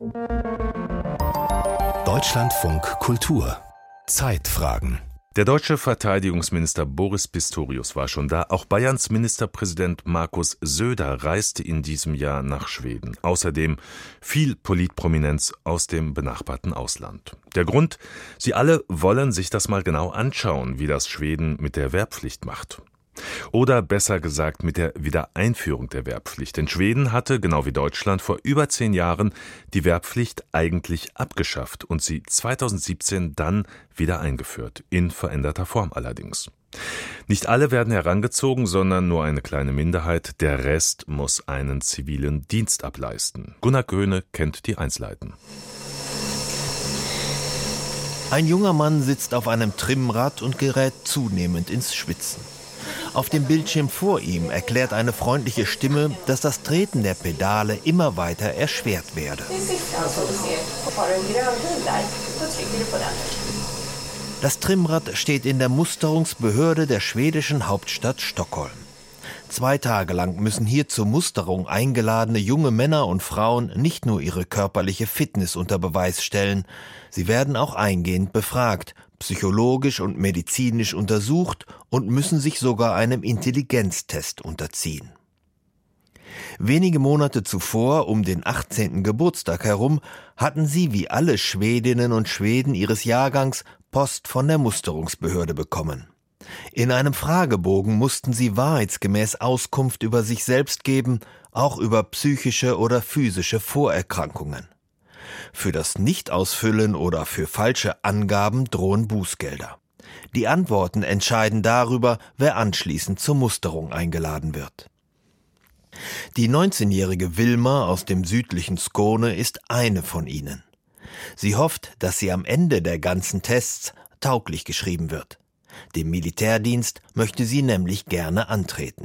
Deutschlandfunk Kultur. Zeitfragen. Der deutsche Verteidigungsminister Boris Pistorius war schon da. Auch Bayerns Ministerpräsident Markus Söder reiste in diesem Jahr nach Schweden. Außerdem viel Politprominenz aus dem benachbarten Ausland. Der Grund? Sie alle wollen sich das mal genau anschauen, wie das Schweden mit der Wehrpflicht macht. Oder besser gesagt mit der Wiedereinführung der Wehrpflicht. Denn Schweden hatte, genau wie Deutschland, vor über 10 Jahren die Wehrpflicht eigentlich abgeschafft und sie 2017 dann wieder eingeführt, in veränderter Form allerdings. Nicht alle werden herangezogen, sondern nur eine kleine Minderheit. Der Rest muss einen zivilen Dienst ableisten. Gunnar Köhne kennt die Einzelheiten. Ein junger Mann sitzt auf einem Trimmrad und gerät zunehmend ins Schwitzen. Auf dem Bildschirm vor ihm erklärt eine freundliche Stimme, dass das Treten der Pedale immer weiter erschwert werde. Das Trimmrad steht in der Musterungsbehörde der schwedischen Hauptstadt Stockholm. 2 Tage lang müssen hier zur Musterung eingeladene junge Männer und Frauen nicht nur ihre körperliche Fitness unter Beweis stellen, sie werden auch eingehend befragt, psychologisch und medizinisch untersucht und müssen sich sogar einem Intelligenztest unterziehen. Wenige Monate zuvor, um den 18. Geburtstag herum, hatten sie wie alle Schwedinnen und Schweden ihres Jahrgangs Post von der Musterungsbehörde bekommen. In einem Fragebogen mussten sie wahrheitsgemäß Auskunft über sich selbst geben, auch über psychische oder physische Vorerkrankungen. Für das Nichtausfüllen oder für falsche Angaben drohen Bußgelder. Die Antworten entscheiden darüber, wer anschließend zur Musterung eingeladen wird. Die 19-jährige Wilma aus dem südlichen Skåne ist eine von ihnen. Sie hofft, dass sie am Ende der ganzen Tests tauglich geschrieben wird. Dem Militärdienst möchte sie nämlich gerne antreten.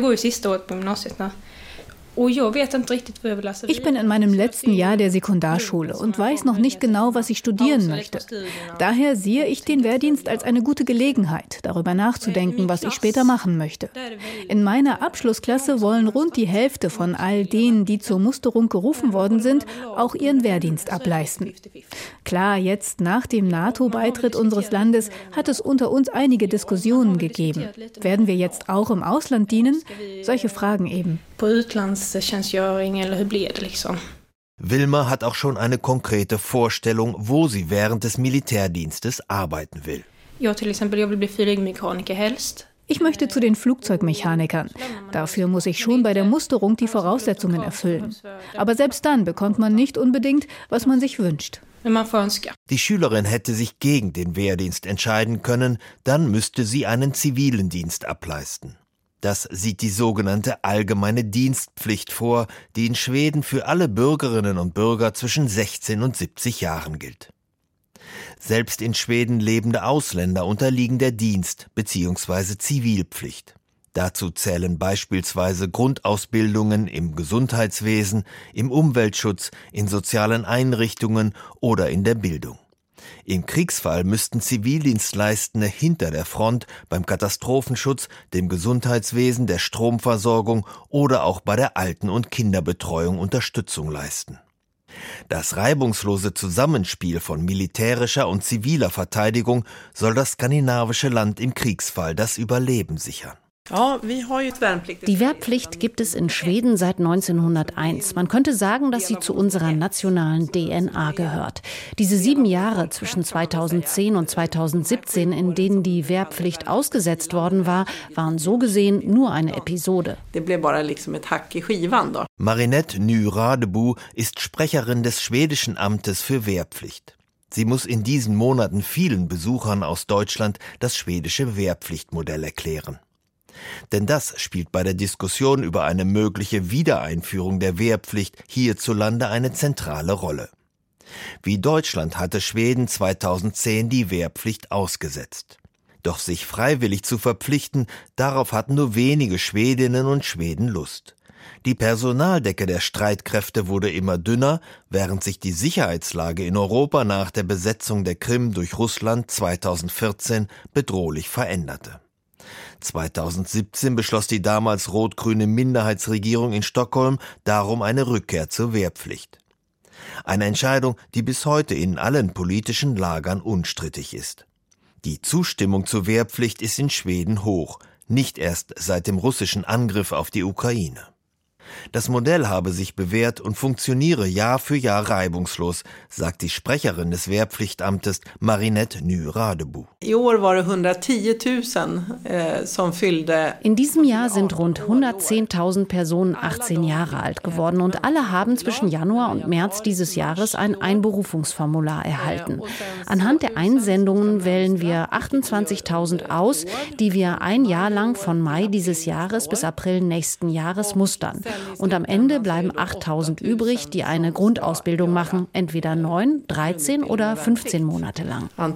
Ich bin in meinem letzten Jahr der Sekundarschule und weiß noch nicht genau, was ich studieren möchte. Daher sehe ich den Wehrdienst als eine gute Gelegenheit, darüber nachzudenken, was ich später machen möchte. In meiner Abschlussklasse wollen rund die Hälfte von all denen, die zur Musterung gerufen worden sind, auch ihren Wehrdienst ableisten. Klar, jetzt nach dem NATO-Beitritt unseres Landes hat es unter uns einige Diskussionen gegeben. Werden wir jetzt auch im Ausland dienen? Solche Fragen eben. Wilma hat auch schon eine konkrete Vorstellung, wo sie während des Militärdienstes arbeiten will. Ich möchte zu den Flugzeugmechanikern. Dafür muss ich schon bei der Musterung die Voraussetzungen erfüllen. Aber selbst dann bekommt man nicht unbedingt, was man sich wünscht. Die Schülerin hätte sich gegen den Wehrdienst entscheiden können, dann müsste sie einen zivilen Dienst ableisten. Das sieht die sogenannte allgemeine Dienstpflicht vor, die in Schweden für alle Bürgerinnen und Bürger zwischen 16 und 70 Jahren gilt. Selbst in Schweden lebende Ausländer unterliegen der Dienst- bzw. Zivilpflicht. Dazu zählen beispielsweise Grundausbildungen im Gesundheitswesen, im Umweltschutz, in sozialen Einrichtungen oder in der Bildung. Im Kriegsfall müssten Zivildienstleistende hinter der Front beim Katastrophenschutz, dem Gesundheitswesen, der Stromversorgung oder auch bei der Alten- und Kinderbetreuung Unterstützung leisten. Das reibungslose Zusammenspiel von militärischer und ziviler Verteidigung soll das skandinavische Land im Kriegsfall das Überleben sichern. Die Wehrpflicht gibt es in Schweden seit 1901. Man könnte sagen, dass sie zu unserer nationalen DNA gehört. Diese 7 Jahre zwischen 2010 und 2017, in denen die Wehrpflicht ausgesetzt worden war, waren so gesehen nur eine Episode. Marinette Ny-Radebo ist Sprecherin des schwedischen Amtes für Wehrpflicht. Sie muss in diesen Monaten vielen Besuchern aus Deutschland das schwedische Wehrpflichtmodell erklären. Denn das spielt bei der Diskussion über eine mögliche Wiedereinführung der Wehrpflicht hierzulande eine zentrale Rolle. Wie Deutschland hatte Schweden 2010 die Wehrpflicht ausgesetzt. Doch sich freiwillig zu verpflichten, darauf hatten nur wenige Schwedinnen und Schweden Lust. Die Personaldecke der Streitkräfte wurde immer dünner, während sich die Sicherheitslage in Europa nach der Besetzung der Krim durch Russland 2014 bedrohlich veränderte. 2017 beschloss die damals rot-grüne Minderheitsregierung in Stockholm darum eine Rückkehr zur Wehrpflicht. Eine Entscheidung, die bis heute in allen politischen Lagern unstrittig ist. Die Zustimmung zur Wehrpflicht ist in Schweden hoch, nicht erst seit dem russischen Angriff auf die Ukraine. Das Modell habe sich bewährt und funktioniere Jahr für Jahr reibungslos, sagt die Sprecherin des Wehrpflichtamtes Marinette Ny-Radebo. In diesem Jahr sind rund 110.000 Personen 18 Jahre alt geworden und alle haben zwischen Januar und März dieses Jahres ein Einberufungsformular erhalten. Anhand der Einsendungen wählen wir 28.000 aus, die wir ein Jahr lang von Mai dieses Jahres bis April nächsten Jahres mustern. Und am Ende bleiben 8.000 übrig, die eine Grundausbildung machen, entweder 9, 13 oder 15 Monate lang. 8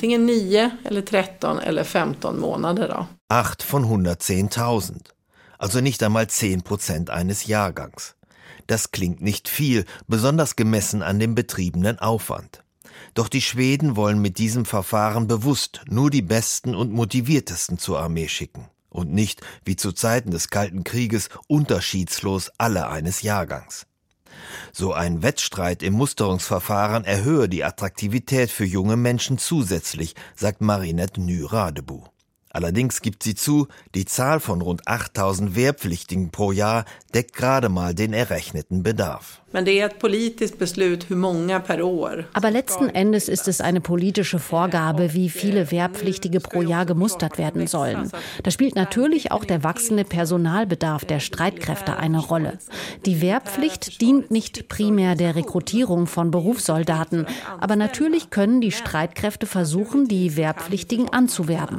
von 110.000, also nicht einmal 10% eines Jahrgangs. Das klingt nicht viel, besonders gemessen an dem betriebenen Aufwand. Doch die Schweden wollen mit diesem Verfahren bewusst nur die Besten und Motiviertesten zur Armee schicken. Und nicht, wie zu Zeiten des Kalten Krieges, unterschiedslos alle eines Jahrgangs. So ein Wettstreit im Musterungsverfahren erhöhe die Attraktivität für junge Menschen zusätzlich, sagt Marinette Ny-Radebo. Allerdings gibt sie zu, die Zahl von rund 8.000 Wehrpflichtigen pro Jahr deckt gerade mal den errechneten Bedarf. Aber letzten Endes ist es eine politische Vorgabe, wie viele Wehrpflichtige pro Jahr gemustert werden sollen. Da spielt natürlich auch der wachsende Personalbedarf der Streitkräfte eine Rolle. Die Wehrpflicht dient nicht primär der Rekrutierung von Berufssoldaten, aber natürlich können die Streitkräfte versuchen, die Wehrpflichtigen anzuwerben.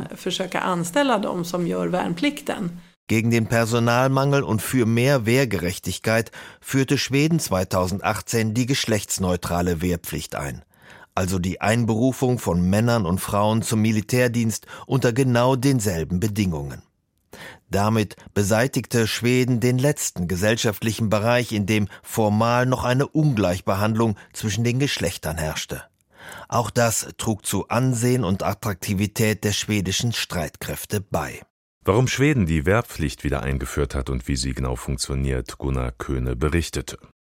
Gegen den Personalmangel und für mehr Wehrgerechtigkeit führte Schweden 2018 die geschlechtsneutrale Wehrpflicht ein. Also die Einberufung von Männern und Frauen zum Militärdienst unter genau denselben Bedingungen. Damit beseitigte Schweden den letzten gesellschaftlichen Bereich, in dem formal noch eine Ungleichbehandlung zwischen den Geschlechtern herrschte. Auch das trug zu Ansehen und Attraktivität der schwedischen Streitkräfte bei. Warum Schweden die Wehrpflicht wieder eingeführt hat und wie sie genau funktioniert, Gunnar Köhne berichtete.